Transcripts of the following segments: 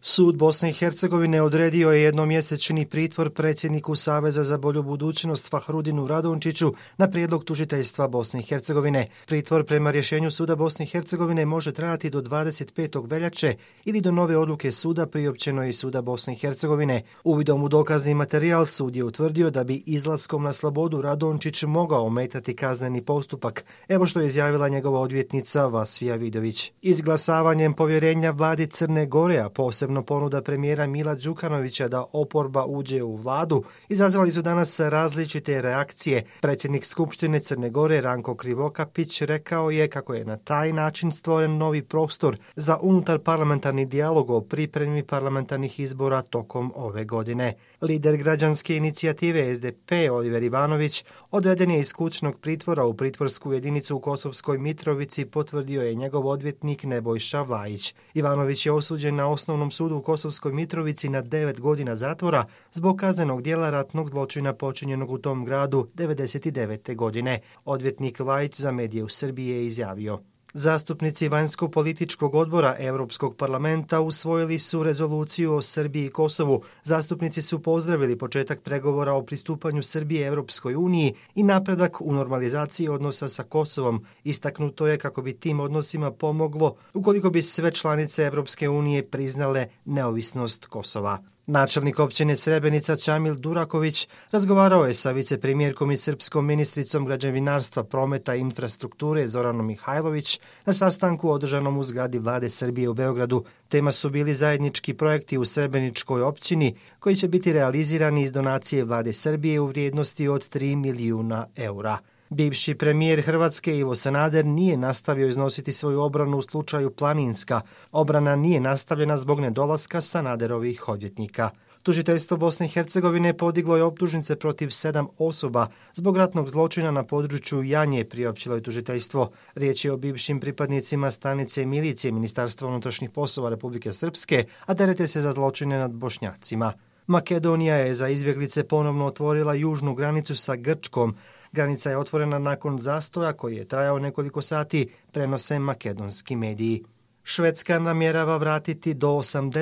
Sud Bosne i Hercegovine odredio je jednomjesečni pritvor predsjedniku Saveza za bolju budućnost Fahrudinu Radončiću na prijedlog tužiteljstva Bosne i Hercegovine. Pritvor prema rješenju Suda Bosne i Hercegovine može trajati do 25. veljače ili do nove odluke suda priopćeno i Suda Bosne i Hercegovine. Uvidom u dokazni materijal sud je utvrdio da bi izlaskom na slobodu Radončić mogao ometati kazneni postupak. Evo što je izjavila njegova odvjetnica Vasvija Vidović. Izglasavanjem povjerenja vladi Crne Gore, a posebno ponuda premijera Mila Đukanovića da oporba uđe u vladu, izazvali su danas različite reakcije. Predsjednik Skupštine Crne Gore Ranko Krivokapić rekao je kako je na taj način stvoren novi prostor za unutar parlamentarni dijalog o pripremi parlamentarnih izbora tokom ove godine. Lider građanske inicijative SDP Oliver Ivanović odveden je iz kućnog pritvora u pritvorsku jedinicu u Kosovskoj Mitrovici, potvrdio je njegov odvjetnik Nebojša Vlajić. Ivanović je osuđen na osnovnom sudu u Kosovskoj Mitrovici na 9 godina zatvora zbog kaznenog djela ratnog zločina počinjenog u tom gradu 1999. godine. Odvjetnik Vlajić za medije u Srbiji je izjavio: Zastupnici vanjsko-političkog odbora Europskog parlamenta usvojili su rezoluciju o Srbiji i Kosovu. Zastupnici su pozdravili početak pregovora o pristupanju Srbije Europskoj uniji i napredak u normalizaciji odnosa sa Kosovom. Istaknuto je kako bi tim odnosima pomoglo ukoliko bi sve članice Europske unije priznale neovisnost Kosova. Načelnik općine Srebrenica Čamil Duraković razgovarao je sa vicepremjerkom i srpskom ministricom građevinarstva, prometa i infrastrukture Zoranom Mihajlović na sastanku održanom u zgradi vlade Srbije u Beogradu. Tema su bili zajednički projekti u Srebreničkoj općini koji će biti realizirani iz donacije vlade Srbije u vrijednosti od 3 milijuna eura. Bivši premijer Hrvatske Ivo Sanader nije nastavio iznositi svoju obranu u slučaju Planinska. Obrana nije nastavljena zbog nedolaska Sanaderovih odvjetnika. Tužiteljstvo Bosne i Hercegovine podiglo je optužnice protiv 7 osoba zbog ratnog zločina na području Janje, priopćilo je tužiteljstvo. Riječ je o bivšim pripadnicima stanice milicije Ministarstva unutrašnjih poslova Republike Srpske, a terete se za zločine nad Bošnjacima. Makedonija je za izbjeglice ponovno otvorila južnu granicu sa Grčkom. Granica je otvorena nakon zastoja koji je trajao nekoliko sati, prenose makedonski mediji. Švedska namjerava vratiti do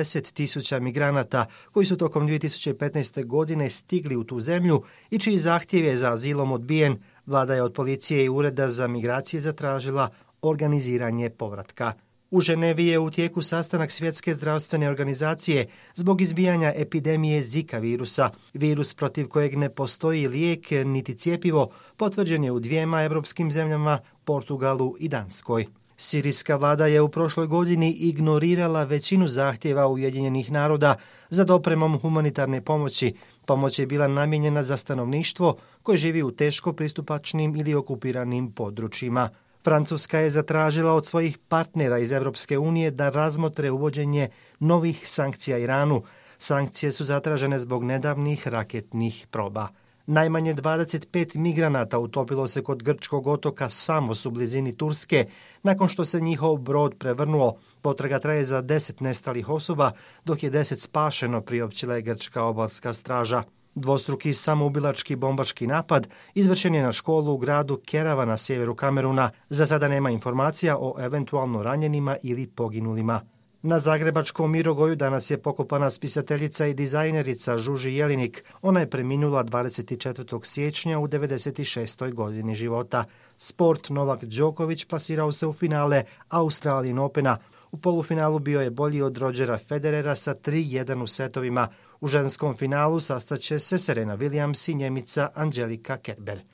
80.000 migranata koji su tokom 2015. godine stigli u tu zemlju i čiji zahtjev je za azilom odbijen. Vlada je od policije i Ureda za migracije zatražila organiziranje povratka. U Ženevi je u tijeku sastanak Svjetske zdravstvene organizacije zbog izbijanja epidemije Zika virusa. Virus protiv kojeg ne postoji lijek niti cjepivo potvrđen je u 2 europskim zemljama, Portugalu i Danskoj. Sirijska vlada je u prošloj godini ignorirala većinu zahtjeva Ujedinjenih naroda za dopremom humanitarne pomoći. Pomoć je bila namijenjena za stanovništvo koje živi u teško pristupačnim ili okupiranim područjima. Francuska je zatražila od svojih partnera iz Europske unije da razmotre uvođenje novih sankcija Iranu. Sankcije su zatražene zbog nedavnih raketnih proba. Najmanje 25 migranata utopilo se kod grčkog otoka Samos u blizini Turske nakon što se njihov brod prevrnuo. Potraga traje za 10 nestalih osoba, dok je 10 spašeno, priopćila je grčka obalska straža. Dvostruki samoubilački bombaški napad izvršen je na školu u gradu Kerava na sjeveru Kameruna. Za sada nema informacija o eventualno ranjenima ili poginulima. Na zagrebačkom Mirogoju danas je pokopana spisateljica i dizajnerica Žuži Jelinik. Ona je preminula 24. siječnja u 96. godini života. Sport: Novak Đoković plasirao se u finale Australian Opena. U polufinalu bio je bolji od Rodgera Federera sa 3:1 u setovima. U ženskom finalu sastaće se Serena Williams i Njemica Angelika Kerber.